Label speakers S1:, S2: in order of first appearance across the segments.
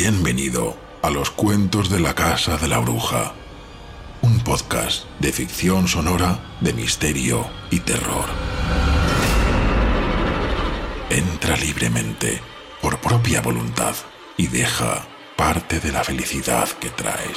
S1: Bienvenido a los cuentos de la Casa de la Bruja, un podcast de ficción sonora, de misterio y terror. Entra libremente, por propia voluntad, y deja parte de la felicidad que traes.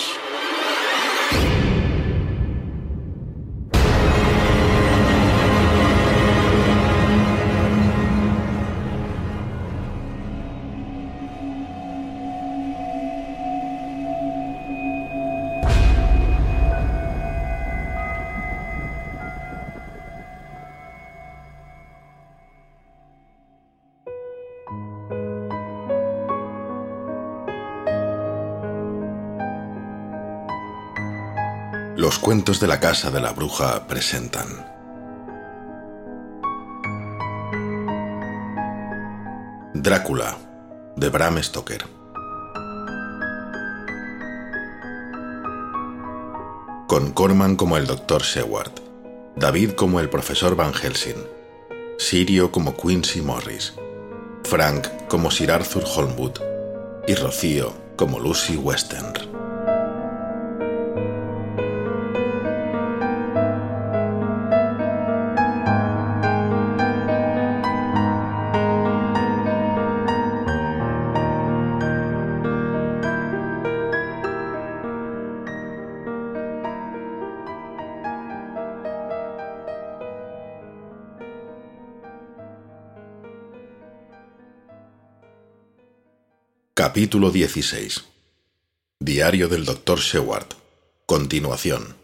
S1: Los cuentos de la Casa de la Bruja presentan Drácula, de Bram Stoker. Con Corman como el Dr. Seward, David como el Profesor Van Helsing, Sirio como Quincy Morris, Frank como Sir Arthur Holmwood y Rocío como Lucy Westenra. Capítulo 16. Diario del Dr. Seward. Continuación.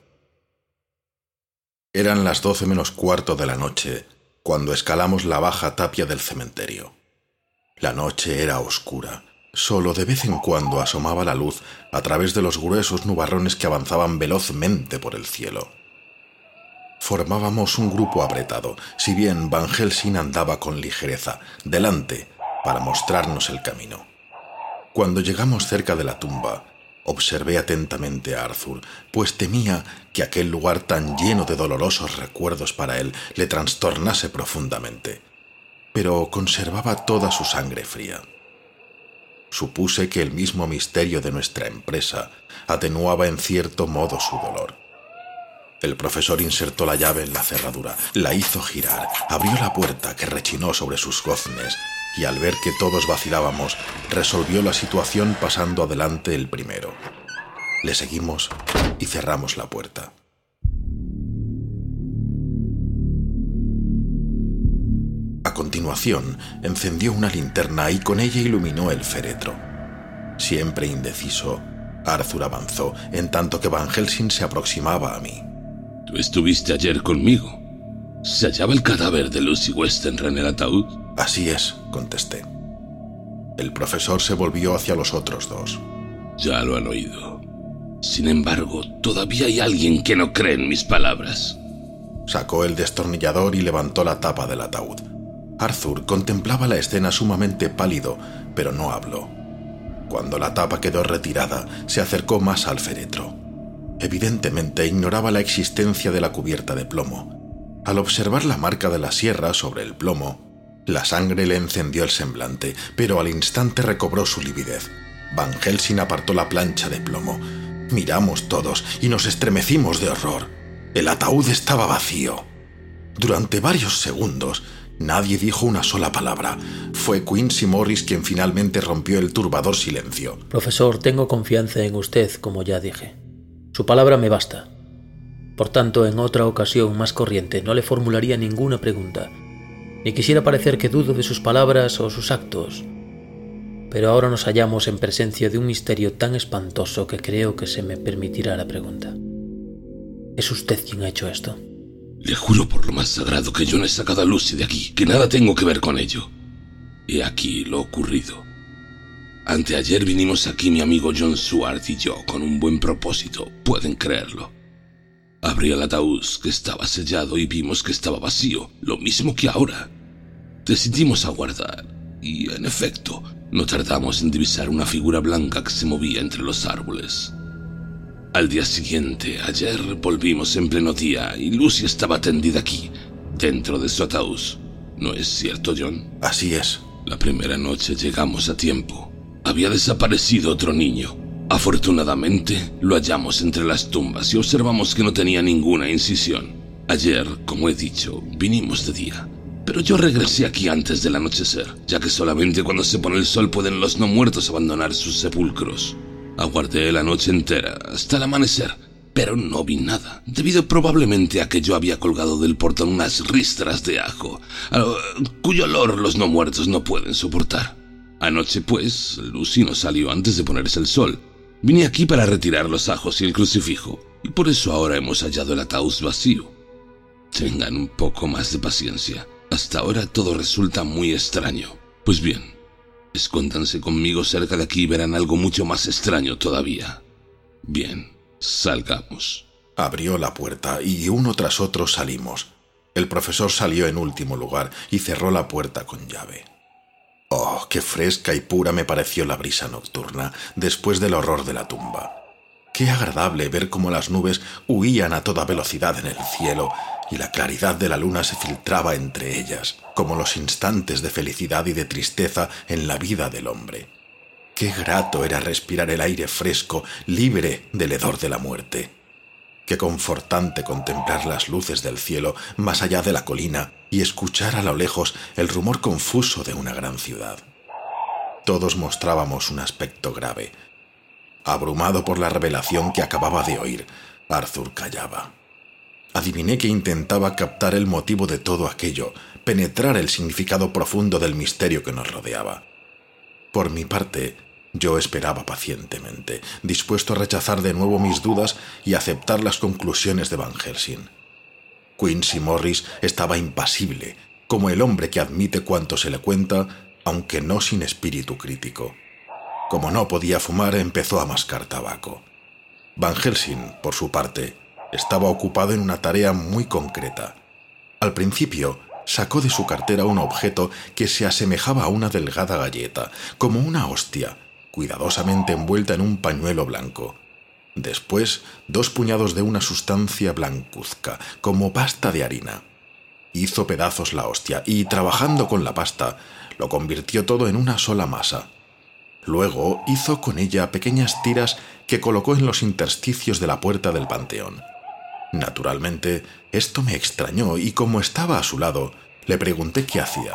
S1: Eran las 12 menos cuarto de la noche cuando escalamos la baja tapia del cementerio. La noche era oscura. Solo de vez en cuando asomaba la luz a través de los gruesos nubarrones que avanzaban velozmente por el cielo. Formábamos un grupo apretado, si bien Van Helsing andaba con ligereza, delante, para mostrarnos el camino. Cuando llegamos cerca de la tumba, observé atentamente a Arthur, pues temía que aquel lugar tan lleno de dolorosos recuerdos para él le trastornase profundamente. Pero conservaba toda su sangre fría. Supuse que el mismo misterio de nuestra empresa atenuaba en cierto modo su dolor. El profesor insertó la llave en la cerradura, la hizo girar, abrió la puerta que rechinó sobre sus goznes, y al ver que todos vacilábamos, resolvió la situación pasando adelante el primero. Le seguimos y cerramos la puerta. A continuación, encendió una linterna y con ella iluminó el féretro. Siempre indeciso, Arthur avanzó, en tanto que Van Helsing se aproximaba a mí.
S2: ¿Tú estuviste ayer conmigo? ¿Se hallaba el cadáver de Lucy Westenra en el ataúd?
S1: Así es, contesté. El profesor se volvió hacia los otros dos.
S2: Ya lo han oído. Sin embargo, todavía hay alguien que no cree en mis palabras.
S1: Sacó el destornillador y levantó la tapa del ataúd. Arthur contemplaba la escena sumamente pálido, pero no habló. Cuando la tapa quedó retirada, se acercó más al féretro. Evidentemente ignoraba la existencia de la cubierta de plomo. Al observar la marca de la sierra sobre el plomo, la sangre le encendió el semblante, pero al instante recobró su lividez. Van Helsing apartó la plancha de plomo. Miramos todos y nos estremecimos de horror. El ataúd estaba vacío. Durante varios segundos, nadie dijo una sola palabra. Fue Quincy Morris quien finalmente rompió el turbador silencio.
S3: Profesor, tengo confianza en usted, como ya dije. Su palabra me basta. Por tanto, en otra ocasión más corriente no le formularía ninguna pregunta, ni quisiera parecer que dudo de sus palabras o sus actos. Pero ahora nos hallamos en presencia de un misterio tan espantoso que creo que se me permitirá la pregunta. ¿Es usted quien ha hecho esto?
S2: Le juro por lo más sagrado que yo no he sacado a Lucy de aquí, que nada tengo que ver con ello. He aquí lo ocurrido. Anteayer vinimos aquí mi amigo John Seward y yo con un buen propósito, pueden creerlo. Abrí el ataúd que estaba sellado y vimos que estaba vacío, lo mismo que ahora. Decidimos aguardar y, en efecto, no tardamos en divisar una figura blanca que se movía entre los árboles. Al día siguiente, ayer, volvimos en pleno día y Lucy estaba tendida aquí, dentro de su ataúd. ¿No es cierto, John?
S1: Así es.
S2: La primera noche llegamos a tiempo. Había desaparecido otro niño. Afortunadamente, lo hallamos entre las tumbas y observamos que no tenía ninguna incisión. Ayer, como he dicho, vinimos de día. Pero yo regresé aquí antes del anochecer, ya que solamente cuando se pone el sol pueden los no muertos abandonar sus sepulcros. Aguardé la noche entera, hasta el amanecer, pero no vi nada, debido probablemente a que yo había colgado del portón unas ristras de ajo, cuyo olor los no muertos no pueden soportar. Anoche, pues, Lucy no salió antes de ponerse el sol. Vine aquí para retirar los ajos y el crucifijo, y por eso ahora hemos hallado el ataúd vacío. Tengan un poco más de paciencia. Hasta ahora todo resulta muy extraño. Pues bien, escóndanse conmigo cerca de aquí y verán algo mucho más extraño todavía. Bien, salgamos.
S1: Abrió la puerta y uno tras otro salimos. El profesor salió en último lugar y cerró la puerta con llave. Oh, qué fresca y pura me pareció la brisa nocturna después del horror de la tumba. Qué agradable ver cómo las nubes huían a toda velocidad en el cielo y la claridad de la luna se filtraba entre ellas, como los instantes de felicidad y de tristeza en la vida del hombre. Qué grato era respirar el aire fresco, libre del hedor de la muerte. Qué confortante contemplar las luces del cielo más allá de la colina y escuchar a lo lejos el rumor confuso de una gran ciudad. Todos mostrábamos un aspecto grave. Abrumado por la revelación que acababa de oír, Arthur callaba. Adiviné que intentaba captar el motivo de todo aquello, penetrar el significado profundo del misterio que nos rodeaba. Por mi parte, yo esperaba pacientemente, dispuesto a rechazar de nuevo mis dudas y aceptar las conclusiones de Van Helsing. Quincy Morris estaba impasible, como el hombre que admite cuanto se le cuenta, aunque no sin espíritu crítico. Como no podía fumar, empezó a mascar tabaco. Van Helsing, por su parte, estaba ocupado en una tarea muy concreta. Al principio, sacó de su cartera un objeto que se asemejaba a una delgada galleta, como una hostia, cuidadosamente envuelta en un pañuelo blanco. Después, 2 puñados de una sustancia blancuzca, como pasta de harina. Hizo pedazos la hostia y, trabajando con la pasta, lo convirtió todo en una sola masa. Luego hizo con ella pequeñas tiras que colocó en los intersticios de la puerta del panteón. Naturalmente, esto me extrañó y como estaba a su lado, le pregunté qué hacía.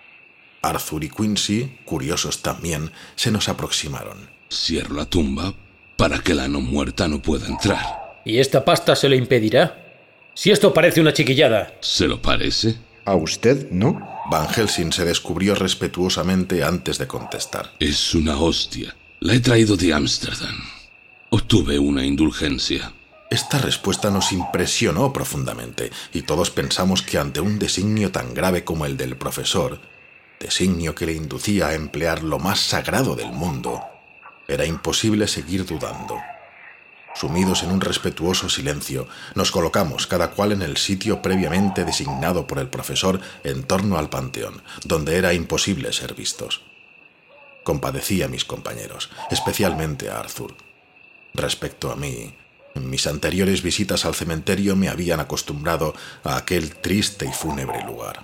S1: Arthur y Quincy, curiosos también, se nos aproximaron.
S2: Cierro la tumba para que la no muerta no pueda entrar.
S3: ¿Y esta pasta se lo impedirá? Si esto parece una chiquillada.
S2: ¿Se lo parece?
S4: ¿A usted no?
S1: Van Helsing se descubrió respetuosamente antes de contestar.
S2: Es una hostia. La he traído de Ámsterdam. Obtuve una indulgencia.
S1: Esta respuesta nos impresionó profundamente y todos pensamos que ante un designio tan grave como el del profesor, designio que le inducía a emplear lo más sagrado del mundo, era imposible seguir dudando. Sumidos en un respetuoso silencio, nos colocamos cada cual en el sitio previamente designado por el profesor en torno al panteón, donde era imposible ser vistos. Compadecí a mis compañeros, especialmente a Arthur. Respecto a mí, en mis anteriores visitas al cementerio me habían acostumbrado a aquel triste y fúnebre lugar.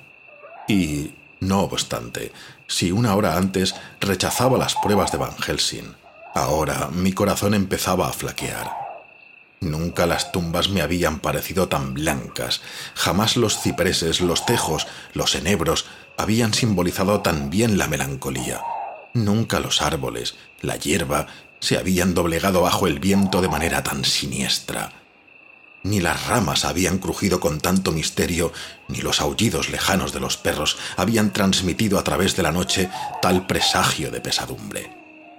S1: Y, no obstante, si una hora antes rechazaba las pruebas de Van Helsing, ahora mi corazón empezaba a flaquear. Nunca las tumbas me habían parecido tan blancas, jamás los cipreses, los tejos, los enebros habían simbolizado tan bien la melancolía. Nunca los árboles, la hierba, se habían doblegado bajo el viento de manera tan siniestra. Ni las ramas habían crujido con tanto misterio, ni los aullidos lejanos de los perros habían transmitido a través de la noche tal presagio de pesadumbre.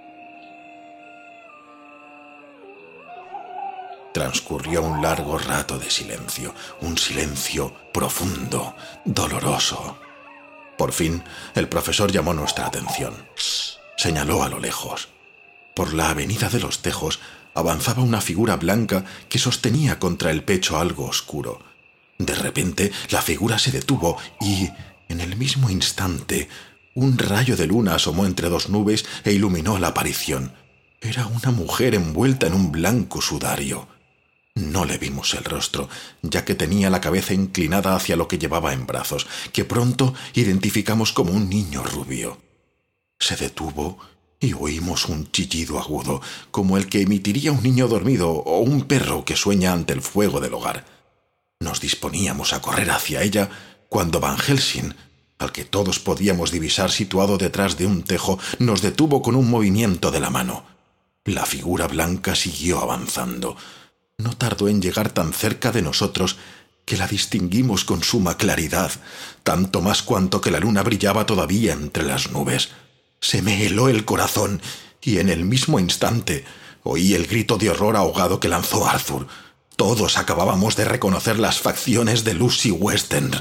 S1: Transcurrió un largo rato de silencio, un silencio profundo, doloroso. Por fin, el profesor llamó nuestra atención. Señaló a lo lejos. Por la avenida de los Tejos avanzaba una figura blanca que sostenía contra el pecho algo oscuro. De repente, la figura se detuvo y, en el mismo instante, un rayo de luna asomó entre 2 nubes e iluminó la aparición. Era una mujer envuelta en un blanco sudario. No le vimos el rostro, ya que tenía la cabeza inclinada hacia lo que llevaba en brazos, que pronto identificamos como un niño rubio. Se detuvo y oímos un chillido agudo, como el que emitiría un niño dormido o un perro que sueña ante el fuego del hogar. Nos disponíamos a correr hacia ella cuando Van Helsing, al que todos podíamos divisar situado detrás de un tejo, nos detuvo con un movimiento de la mano. La figura blanca siguió avanzando. No tardó en llegar tan cerca de nosotros que la distinguimos con suma claridad, tanto más cuanto que la luna brillaba todavía entre las nubes. Se me heló el corazón y en el mismo instante oí el grito de horror ahogado que lanzó Arthur. Todos acabábamos de reconocer las facciones de Lucy Westenra.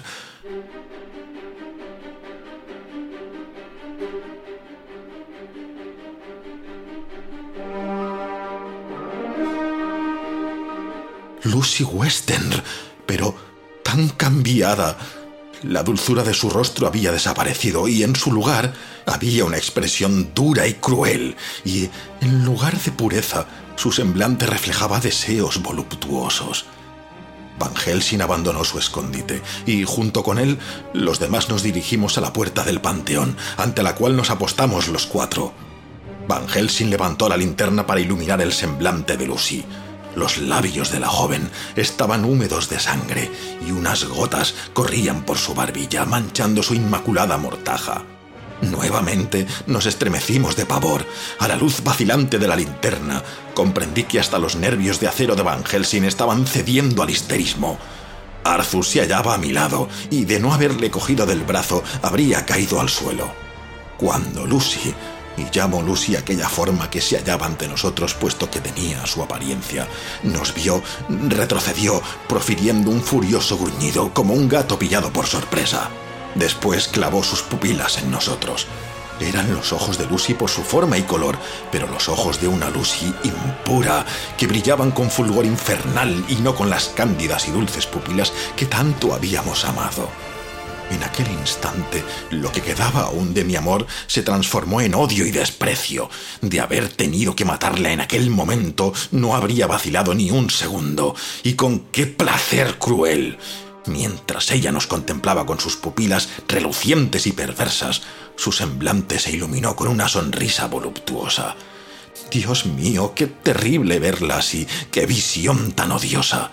S1: Lucy Westenra, pero tan cambiada. La dulzura de su rostro había desaparecido y en su lugar había una expresión dura y cruel, y en lugar de pureza, su semblante reflejaba deseos voluptuosos. Van Helsing abandonó su escondite y, junto con él, los demás nos dirigimos a la puerta del panteón, ante la cual nos apostamos los 4. Van Helsing levantó la linterna para iluminar el semblante de Lucy. Los labios de la joven estaban húmedos de sangre y unas gotas corrían por su barbilla, manchando su inmaculada mortaja. Nuevamente nos estremecimos de pavor. A la luz vacilante de la linterna, comprendí que hasta los nervios de acero de Van Helsing estaban cediendo al histerismo. Arthur se hallaba a mi lado y, de no haberle cogido del brazo, habría caído al suelo. Cuando Lucy, y llamo Lucy aquella forma que se hallaba ante nosotros puesto que tenía su apariencia, nos vio, retrocedió, profiriendo un furioso gruñido como un gato pillado por sorpresa. Después clavó sus pupilas en nosotros. Eran los ojos de Lucy por su forma y color, pero los ojos de una Lucy impura, que brillaban con fulgor infernal y no con las cándidas y dulces pupilas que tanto habíamos amado. En aquel instante, lo que quedaba aún de mi amor se transformó en odio y desprecio. De haber tenido que matarla en aquel momento, no habría vacilado ni un segundo. Y con qué placer cruel. Mientras ella nos contemplaba con sus pupilas relucientes y perversas, su semblante se iluminó con una sonrisa voluptuosa. Dios mío, qué terrible verla así, qué visión tan odiosa.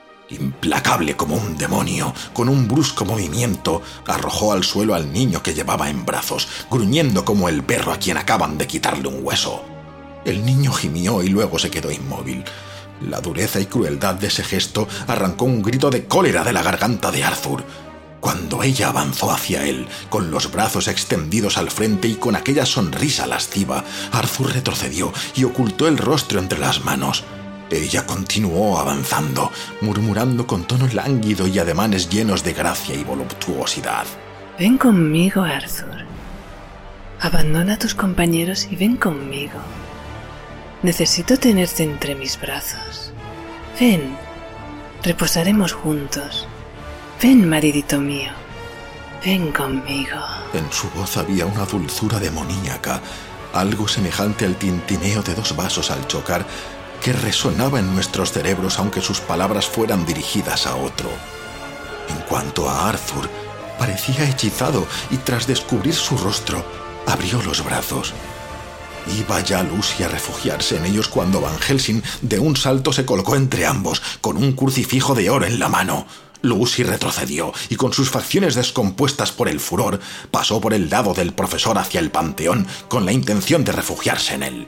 S1: Implacable como un demonio, con un brusco movimiento, arrojó al suelo al niño que llevaba en brazos, gruñendo como el perro a quien acaban de quitarle un hueso. El niño gimió y luego se quedó inmóvil. La dureza y crueldad de ese gesto arrancó un grito de cólera de la garganta de Arthur. Cuando ella avanzó hacia él, con los brazos extendidos al frente y con aquella sonrisa lasciva, Arthur retrocedió y ocultó el rostro entre las manos. Ella continuó avanzando, murmurando con tono lánguido y ademanes llenos de gracia y voluptuosidad.
S4: Ven conmigo, Arthur. Abandona a tus compañeros y ven conmigo. Necesito tenerte entre mis brazos. Ven, reposaremos juntos. Ven, maridito mío. Ven conmigo.
S1: En su voz había una dulzura demoníaca, algo semejante al tintineo de 2 vasos al chocar, que resonaba en nuestros cerebros aunque sus palabras fueran dirigidas a otro. En cuanto a Arthur, parecía hechizado y tras descubrir su rostro, abrió los brazos. Iba ya Lucy a refugiarse en ellos cuando Van Helsing de un salto se colocó entre ambos, con un crucifijo de oro en la mano. Lucy retrocedió y con sus facciones descompuestas por el furor, pasó por el lado del profesor hacia el panteón con la intención de refugiarse en él.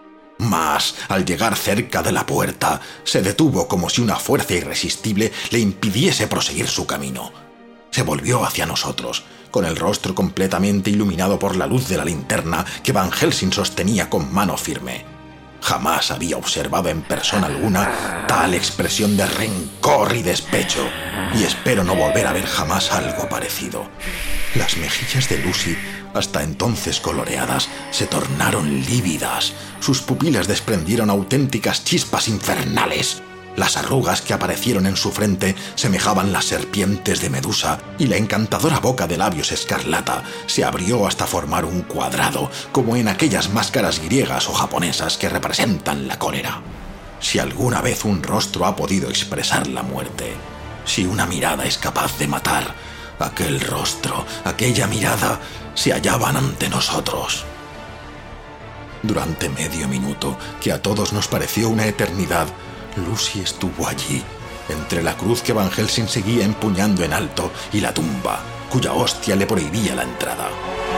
S1: Mas, al llegar cerca de la puerta, se detuvo como si una fuerza irresistible le impidiese proseguir su camino. Se volvió hacia nosotros, con el rostro completamente iluminado por la luz de la linterna que Van Helsing sostenía con mano firme. Jamás había observado en persona alguna tal expresión de rencor y despecho, y espero no volver a ver jamás algo parecido. Las mejillas de Lucy, hasta entonces coloreadas, se tornaron lívidas. Sus pupilas desprendieron auténticas chispas infernales. Las arrugas que aparecieron en su frente semejaban las serpientes de Medusa, y la encantadora boca de labios escarlata se abrió hasta formar un cuadrado, como en aquellas máscaras griegas o japonesas que representan la cólera. Si alguna vez un rostro ha podido expresar la muerte, si una mirada es capaz de matar, aquel rostro, aquella mirada, se hallaban ante nosotros. Durante medio minuto, que a todos nos pareció una eternidad, Lucy estuvo allí, entre la cruz que Van Helsing seguía empuñando en alto y la tumba, cuya hostia le prohibía la entrada.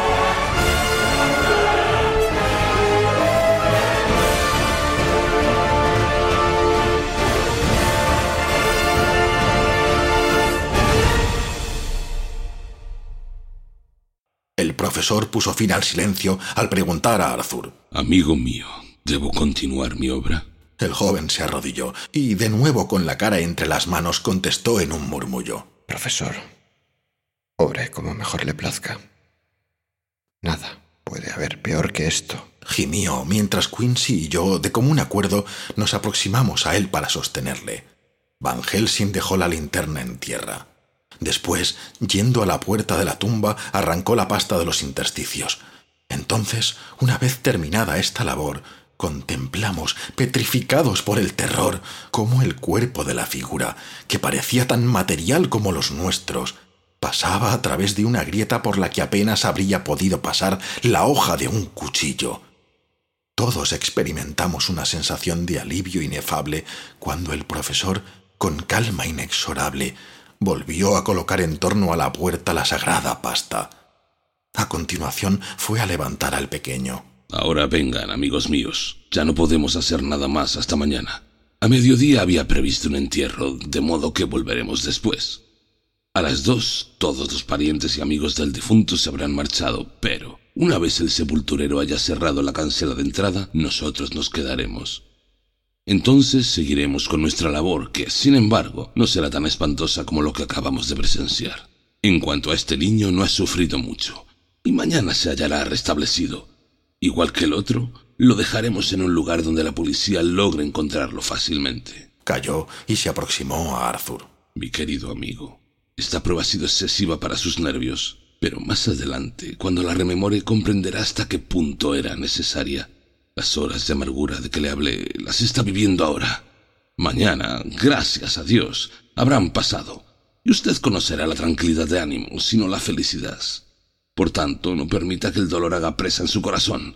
S1: El profesor puso fin al silencio al preguntar a Arthur:
S2: Amigo mío, ¿debo continuar mi obra?
S1: El joven se arrodilló y, de nuevo con la cara entre las manos, contestó en un murmullo:
S5: Profesor, obre como mejor le plazca. Nada puede haber peor que esto.
S1: Gimió mientras Quincy y yo, de común acuerdo, nos aproximamos a él para sostenerle. Van Helsing dejó la linterna en tierra. Después, yendo a la puerta de la tumba, arrancó la pasta de los intersticios. Entonces, una vez terminada esta labor, contemplamos, petrificados por el terror, cómo el cuerpo de la figura, que parecía tan material como los nuestros, pasaba a través de una grieta por la que apenas habría podido pasar la hoja de un cuchillo. Todos experimentamos una sensación de alivio inefable cuando el profesor, con calma inexorable, volvió a colocar en torno a la puerta la sagrada pasta. A continuación fue a levantar al pequeño.
S2: Ahora vengan, amigos míos. Ya no podemos hacer nada más hasta mañana. A mediodía había previsto un entierro, de modo que volveremos después. A las 2, todos los parientes y amigos del difunto se habrán marchado, pero una vez el sepulturero haya cerrado la cancela de entrada, nosotros nos quedaremos. Entonces seguiremos con nuestra labor, que, sin embargo, no será tan espantosa como lo que acabamos de presenciar. En cuanto a este niño, no ha sufrido mucho, y mañana se hallará restablecido. Igual que el otro, lo dejaremos en un lugar donde la policía logre encontrarlo fácilmente.
S1: Calló y se aproximó a Arthur.
S2: Mi querido amigo, esta prueba ha sido excesiva para sus nervios, pero más adelante, cuando la rememore, comprenderá hasta qué punto era necesaria. Las horas de amargura de que le hablé las está viviendo ahora. Mañana, gracias a Dios, habrán pasado, y usted conocerá la tranquilidad de ánimo, sino la felicidad. Por tanto, no permita que el dolor haga presa en su corazón.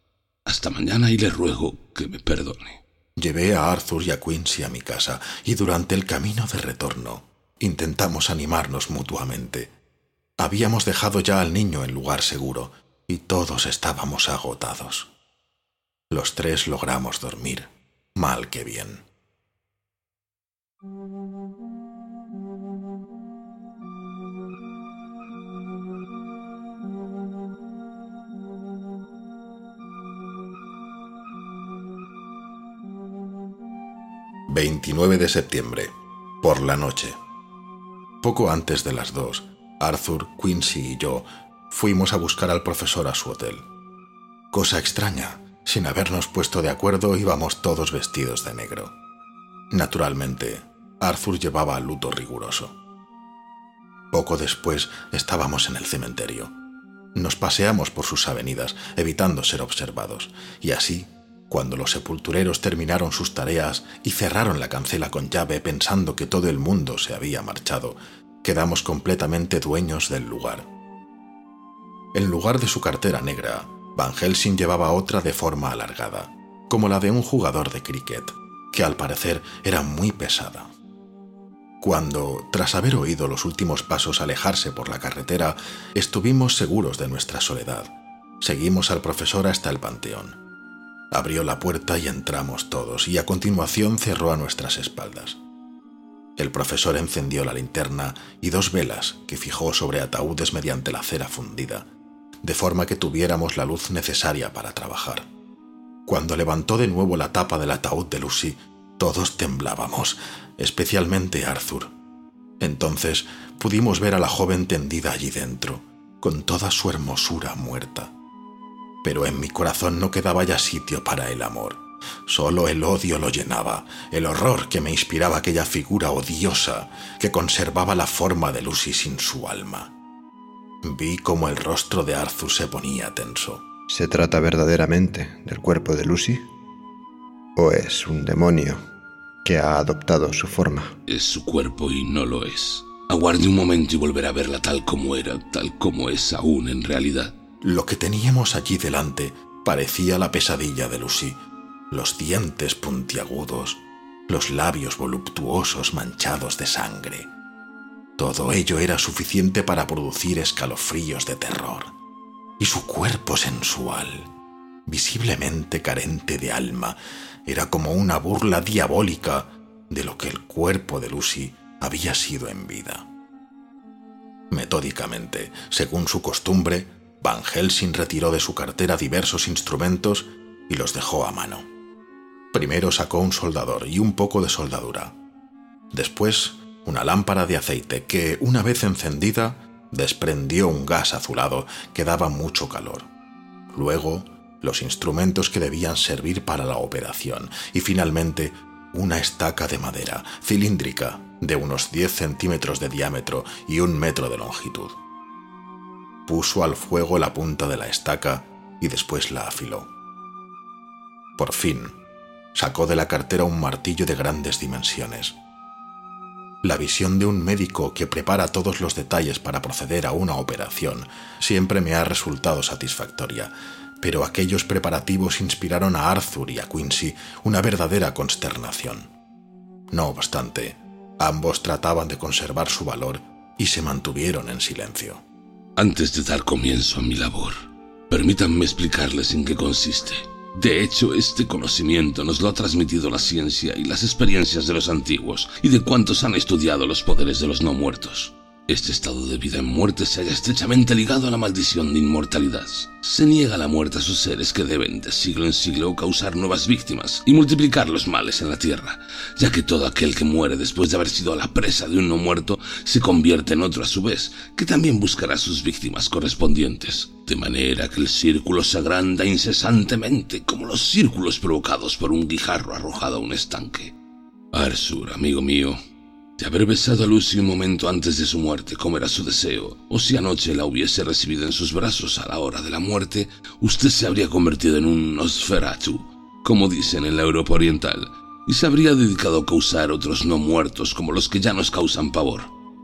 S2: Hasta mañana y le ruego que me perdone.
S1: Llevé a Arthur y a Quincy a mi casa y durante el camino de retorno intentamos animarnos mutuamente. Habíamos dejado ya al niño en lugar seguro y todos estábamos agotados. Los tres logramos dormir, mal que bien. ...29 de septiembre, por la noche. Poco antes de las 2, Arthur, Quincy y yo fuimos a buscar al profesor a su hotel. Cosa extraña, sin habernos puesto de acuerdo íbamos todos vestidos de negro. Naturalmente, Arthur llevaba luto riguroso. Poco después estábamos en el cementerio. Nos paseamos por sus avenidas, evitando ser observados, y así, cuando los sepultureros terminaron sus tareas y cerraron la cancela con llave pensando que todo el mundo se había marchado, quedamos completamente dueños del lugar. En lugar de su cartera negra, Van Helsing llevaba otra de forma alargada, como la de un jugador de cricket, que al parecer era muy pesada. Cuando, tras haber oído los últimos pasos alejarse por la carretera, estuvimos seguros de nuestra soledad, seguimos al profesor hasta el panteón. Abrió la puerta y entramos todos, y a continuación cerró a nuestras espaldas. El profesor encendió la linterna y 2 velas que fijó sobre ataúdes mediante la cera fundida, de forma que tuviéramos la luz necesaria para trabajar. Cuando levantó de nuevo la tapa del ataúd de Lucy, todos temblábamos, especialmente Arthur. Entonces pudimos ver a la joven tendida allí dentro, con toda su hermosura muerta. Pero en mi corazón no quedaba ya sitio para el amor. Solo el odio lo llenaba, el horror que me inspiraba aquella figura odiosa que conservaba la forma de Lucy sin su alma. Vi cómo el rostro de Arthur se ponía tenso.
S5: ¿Se trata verdaderamente del cuerpo de Lucy? ¿O es un demonio que ha adoptado su forma?
S2: Es su cuerpo y no lo es. Aguarde un momento y volverá a verla tal como era, tal como es aún en realidad.
S1: Lo que teníamos allí delante Parecía la pesadilla de Lucy, los dientes puntiagudos, los labios voluptuosos manchados de sangre. Todo ello era suficiente para producir escalofríos de terror. Y su cuerpo sensual, visiblemente carente de alma, era como una burla diabólica de lo que el cuerpo de Lucy había sido en vida. Metódicamente, según su costumbre, Van Helsing retiró de su cartera diversos instrumentos y los dejó a mano. Primero sacó un soldador y un poco de soldadura. Después, una lámpara de aceite que, una vez encendida, desprendió un gas azulado que daba mucho calor. Luego, los instrumentos que debían servir para la operación y, finalmente, una estaca de madera cilíndrica de unos 10 centímetros de diámetro y 1 metro de longitud. Puso al fuego la punta de la estaca y después la afiló. Por fin, sacó de la cartera un martillo de grandes dimensiones. La visión de un médico que prepara todos los detalles para proceder a una operación siempre me ha resultado satisfactoria, pero aquellos preparativos inspiraron a Arthur y a Quincy una verdadera consternación. No obstante, ambos trataban de conservar su valor y se mantuvieron en silencio.
S2: Antes de dar comienzo a mi labor, permítanme explicarles en qué consiste. De hecho, este conocimiento nos lo ha transmitido la ciencia y las experiencias de los antiguos y de cuantos han estudiado los poderes de los no muertos. Este estado de vida en muerte se halla estrechamente ligado a la maldición de inmortalidad. Se niega la muerte a sus seres que deben de siglo en siglo causar nuevas víctimas y multiplicar los males en la tierra, ya que todo aquel que muere después de haber sido la presa de un no muerto se convierte en otro a su vez, que también buscará sus víctimas correspondientes, de manera que el círculo se agranda incesantemente como los círculos provocados por un guijarro arrojado a un estanque. Arthur, amigo mío, de haber besado a Lucy un momento antes de su muerte, como era su deseo, o si anoche la hubiese recibido en sus brazos a la hora de la muerte, usted se habría convertido en un Nosferatu, como dicen en la Europa Oriental, y se habría dedicado a causar otros no muertos como los que ya nos causan pavor.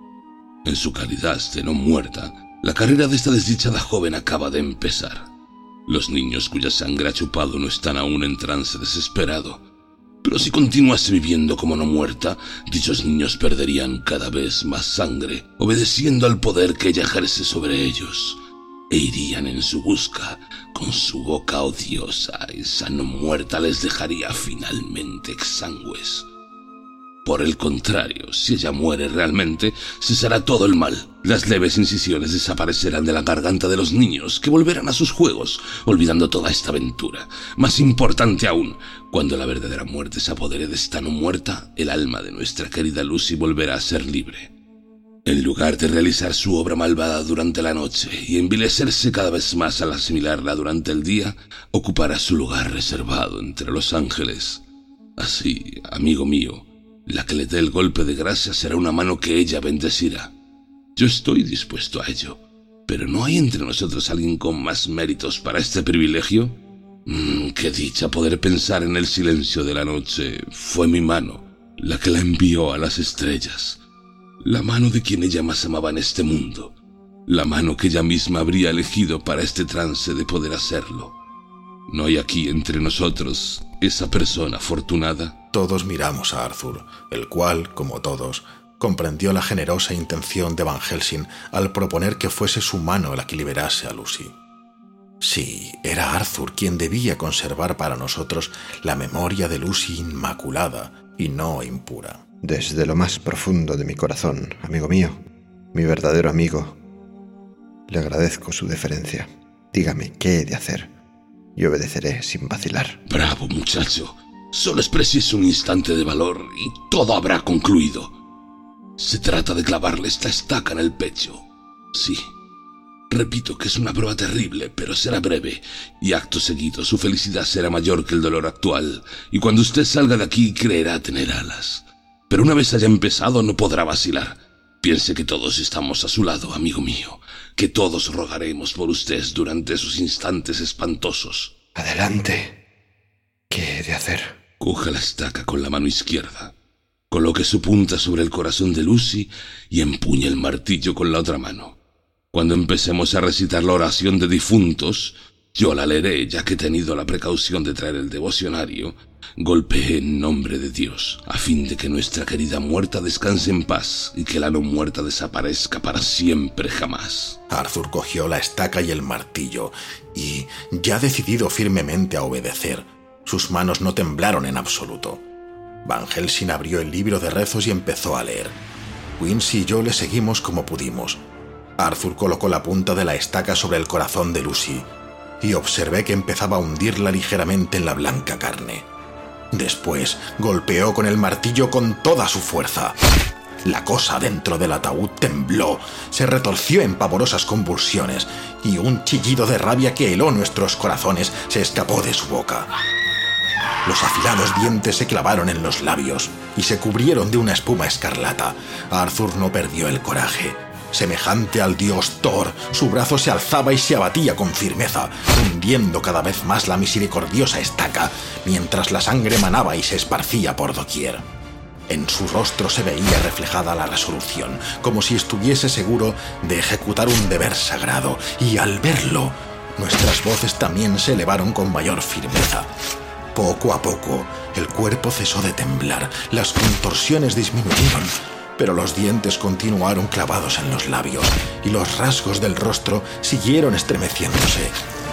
S2: En su calidad de no muerta, la carrera de esta desdichada joven acaba de empezar. Los niños cuya sangre ha chupado no están aún en trance desesperado, pero si continuase viviendo como no muerta, dichos niños perderían cada vez más sangre, obedeciendo al poder que ella ejerce sobre ellos, e irían en su busca. Con su boca odiosa, esa no muerta les dejaría finalmente exangües. Por el contrario, si ella muere realmente, cesará todo el mal. Las leves incisiones desaparecerán de la garganta de los niños, que volverán a sus juegos, olvidando toda esta aventura. Más importante aún, cuando la verdadera muerte se apodere de esta no muerta, el alma de nuestra querida Lucy volverá a ser libre. En lugar de realizar su obra malvada durante la noche y envilecerse cada vez más al asimilarla durante el día, ocupará su lugar reservado entre los ángeles. Así, amigo mío, la que le dé el golpe de gracia será una mano que ella bendecirá. Yo estoy dispuesto a ello, pero ¿no hay entre nosotros alguien con más méritos para este privilegio? Qué dicha poder pensar en el silencio de la noche. Fue mi mano la que la envió a las estrellas, la mano de quien ella más amaba en este mundo, la mano que ella misma habría elegido para este trance de poder hacerlo. ¿No hay aquí entre nosotros esa persona afortunada?
S1: Todos miramos a Arthur, el cual, como todos, comprendió la generosa intención de Van Helsing al proponer que fuese su mano la que liberase a Lucy. Sí, era Arthur quien debía conservar para nosotros la memoria de Lucy inmaculada y no impura.
S5: Desde lo más profundo de mi corazón, amigo mío, mi verdadero amigo, le agradezco su deferencia. Dígame qué he de hacer y obedeceré sin vacilar.
S2: Bravo, muchacho. Solo es preciso un instante de valor y todo habrá concluido. Se trata de clavarle esta estaca en el pecho. Sí, repito que es una prueba terrible, pero será breve, y acto seguido su felicidad será mayor que el dolor actual, y cuando usted salga de aquí creerá tener alas. Pero una vez haya empezado no podrá vacilar. Piense que todos estamos a su lado, amigo mío, que todos rogaremos por usted durante esos instantes espantosos.
S5: Adelante. ¿Qué he de hacer?
S2: Coja la estaca con la mano izquierda, coloque su punta sobre el corazón de Lucy y empuñe el martillo con la otra mano. Cuando empecemos a recitar la oración de difuntos, Yo la leeré, ya que he tenido la precaución de traer el devocionario. Golpeé en nombre de Dios, a fin de que nuestra querida muerta descanse en paz y que la no muerta desaparezca para siempre jamás.
S1: Arthur cogió la estaca y el martillo, y, ya decidido firmemente a obedecer, sus manos no temblaron en absoluto. Van Helsing abrió el libro de rezos y empezó a leer. Quincy y yo le seguimos como pudimos. Arthur colocó la punta de la estaca sobre el corazón de Lucy, y observé que empezaba a hundirla ligeramente en la blanca carne. Después golpeó con el martillo con toda su fuerza. La cosa dentro del ataúd tembló, se retorció en pavorosas convulsiones, y un chillido de rabia que heló nuestros corazones se escapó de su boca. Los afilados dientes se clavaron en los labios y se cubrieron de una espuma escarlata. Arthur no perdió el coraje. Semejante al dios Thor, su brazo se alzaba y se abatía con firmeza, hundiendo cada vez más la misericordiosa estaca, mientras la sangre manaba y se esparcía por doquier. En su rostro se veía reflejada la resolución, como si estuviese seguro de ejecutar un deber sagrado, y al verlo, nuestras voces también se elevaron con mayor firmeza. Poco a poco, el cuerpo cesó de temblar, las contorsiones disminuyeron, pero los dientes continuaron clavados en los labios y los rasgos del rostro siguieron estremeciéndose.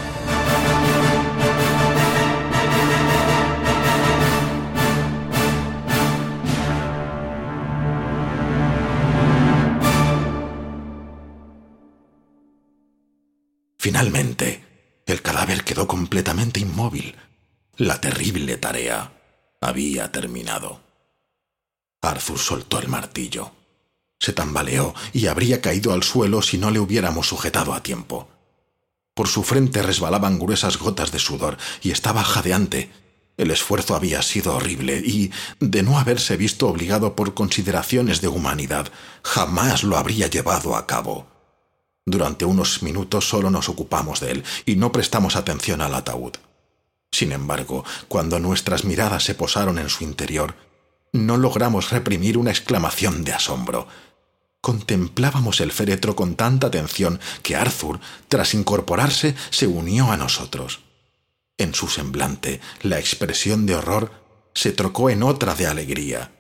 S1: Finalmente, el cadáver quedó completamente inmóvil. La terrible tarea había terminado. Arthur soltó el martillo. Se tambaleó y habría caído al suelo si no le hubiéramos sujetado a tiempo. Por su frente resbalaban gruesas gotas de sudor y estaba jadeante. El esfuerzo había sido horrible y, de no haberse visto obligado por consideraciones de humanidad, jamás lo habría llevado a cabo. Durante unos minutos solo nos ocupamos de él y no prestamos atención al ataúd. Sin embargo, cuando nuestras miradas se posaron en su interior, no logramos reprimir una exclamación de asombro. Contemplábamos el féretro con tanta atención que Arthur, tras incorporarse, se unió a nosotros. En su semblante, la expresión de horror se trocó en otra de alegría.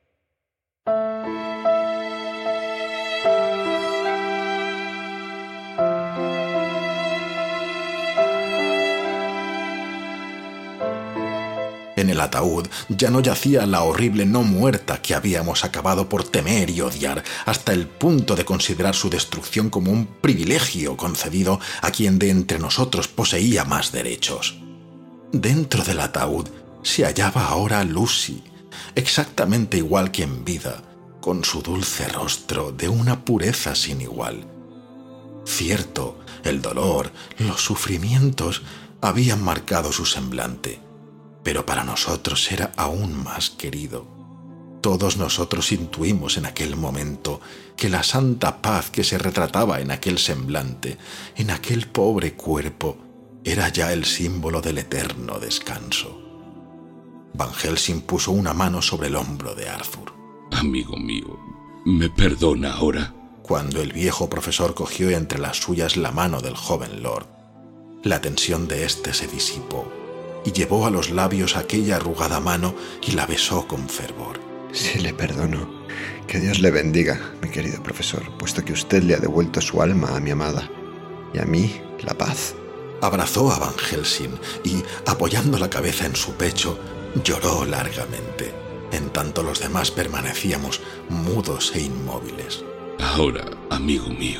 S1: En el ataúd ya no yacía la horrible no muerta que habíamos acabado por temer y odiar, hasta el punto de considerar su destrucción como un privilegio concedido a quien de entre nosotros poseía más derechos. Dentro del ataúd se hallaba ahora Lucy, exactamente igual que en vida, con su dulce rostro de una pureza sin igual. Cierto, el dolor, los sufrimientos habían marcado su semblante, pero para nosotros era aún más querido. Todos nosotros intuimos en aquel momento que la santa paz que se retrataba en aquel semblante, en aquel pobre cuerpo, era ya el símbolo del eterno descanso. Van Helsing puso una mano sobre el hombro de Arthur.
S2: Amigo mío, ¿me perdona ahora?
S1: Cuando el viejo profesor cogió entre las suyas la mano del joven lord, la tensión de éste se disipó y llevó a los labios aquella arrugada mano y la besó con fervor.
S5: Sí, le perdono. Que Dios le bendiga, mi querido profesor, puesto que usted le ha devuelto su alma a mi amada, y a mí la paz.
S1: Abrazó a Van Helsing y, apoyando la cabeza en su pecho, lloró largamente, en tanto los demás permanecíamos mudos e inmóviles.
S2: Ahora, amigo mío,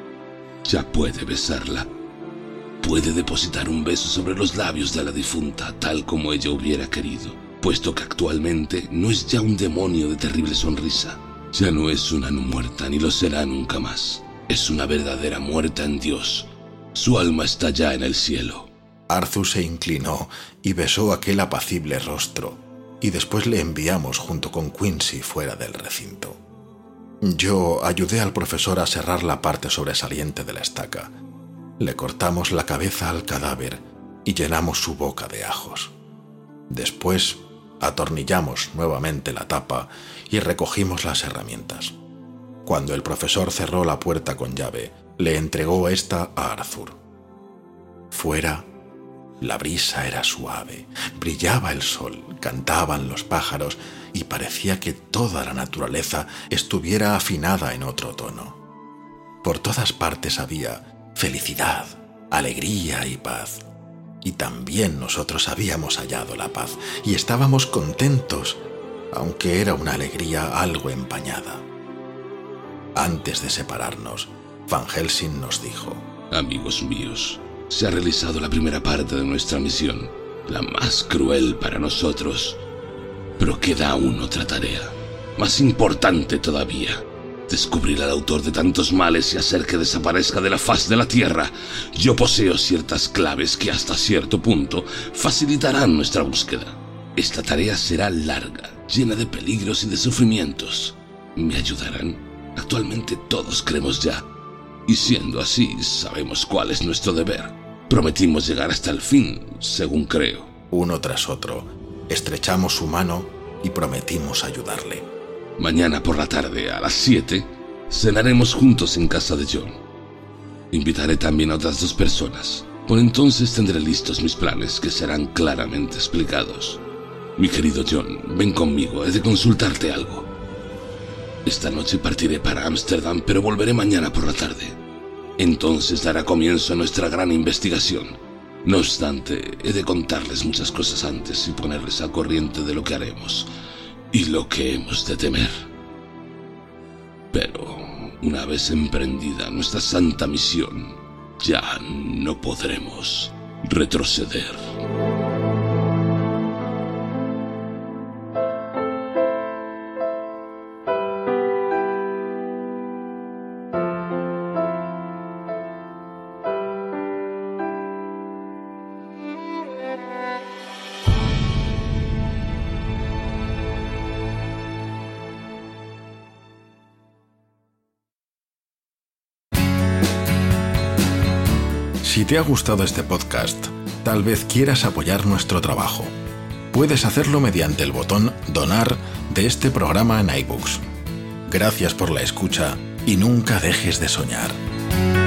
S2: ya puede besarla. Puede depositar un beso sobre los labios de la difunta, tal como ella hubiera querido, puesto que actualmente no es ya un demonio de terrible sonrisa. Ya no es una no muerta, ni lo será nunca más. Es una verdadera muerta en Dios. Su alma está ya en el cielo.
S1: Arthur se inclinó y besó aquel apacible rostro, y después le enviamos junto con Quincy fuera del recinto. Yo ayudé al profesor a serrar la parte sobresaliente de la estaca. Le cortamos la cabeza al cadáver y llenamos su boca de ajos. Después atornillamos nuevamente la tapa y recogimos las herramientas. Cuando el profesor cerró la puerta con llave, le entregó esta a Arthur. Fuera La brisa era suave, brillaba el sol, cantaban los pájaros y parecía que toda la naturaleza estuviera afinada en otro tono. Por todas partes había felicidad, alegría y paz. Y también nosotros habíamos hallado la paz y estábamos contentos, aunque era una alegría algo empañada. Antes de separarnos, Van Helsing nos dijo:
S2: Amigos míos, se ha realizado la primera parte de nuestra misión, la más cruel para nosotros. Pero queda aún otra tarea, más importante todavía: descubrir al autor de tantos males y hacer que desaparezca de la faz de la tierra. Yo poseo ciertas claves que hasta cierto punto facilitarán nuestra búsqueda. Esta tarea será larga, llena de peligros y de sufrimientos. ¿Me ayudarán? Actualmente todos creemos ya. Y siendo así, sabemos cuál es nuestro deber. Prometimos llegar hasta el fin, según creo.
S1: Uno tras otro, estrechamos su mano y prometimos ayudarle.
S2: Mañana por la tarde, a las 7, cenaremos juntos en casa de John. Invitaré también a otras 2 personas. Por entonces tendré listos mis planes, que serán claramente explicados. Mi querido John, ven conmigo, he de consultarte algo. Esta noche partiré para Ámsterdam, pero volveré mañana por la tarde. Entonces dará comienzo a nuestra gran investigación. No obstante, he de contarles muchas cosas antes y ponerles al corriente de lo que haremos y lo que hemos de temer. Pero, una vez emprendida nuestra santa misión, ya no podremos retroceder.
S1: Si te ha gustado este podcast, tal vez quieras apoyar nuestro trabajo. Puedes hacerlo mediante el botón Donar de este programa en iBooks. Gracias por la escucha y nunca dejes de soñar.